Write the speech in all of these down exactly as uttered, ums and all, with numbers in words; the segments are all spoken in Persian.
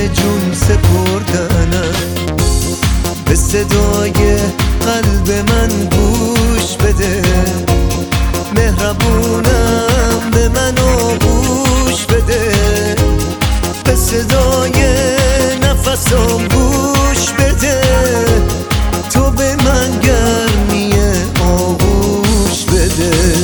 جون سپردنم. به صدای قلب من گوش بده، مهربونم به من آغوش بده. به صدای نفسم گوش بده، تو به من گرمی آغوش بده.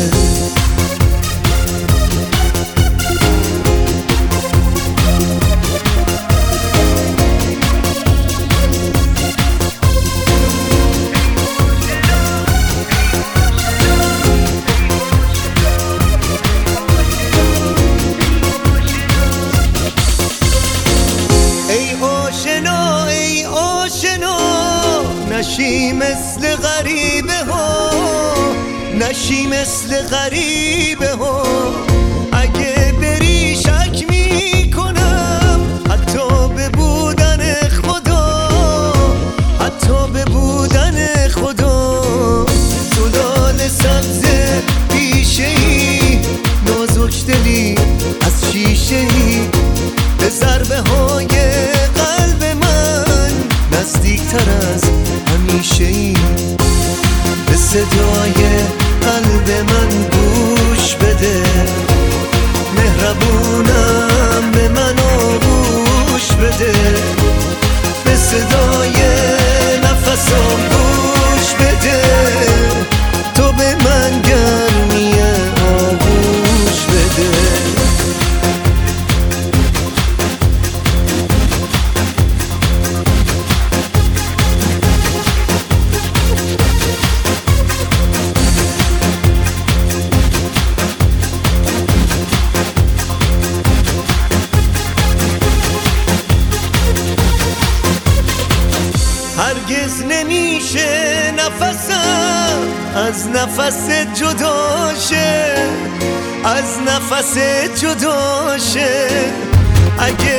نشی مثل غریبه ها، نشی مثل غریبه ها. اگه بری شک می کنم، حتی به بودن خدا، حتی به بودن خدا. زلال سبز پیشه ای، نازک دلی از شیشه ای، به ضربه های قلب من نزدیک تر از همیشه ای. به صدای قلب من گوش بده، مهربونم به من آغوش بده. به صدای نفسم گوش بده، تو به من گرمی آغوش بده. هرگز نمیشه نفسم از نفس جدا شه، از نفس جدا شه. اگه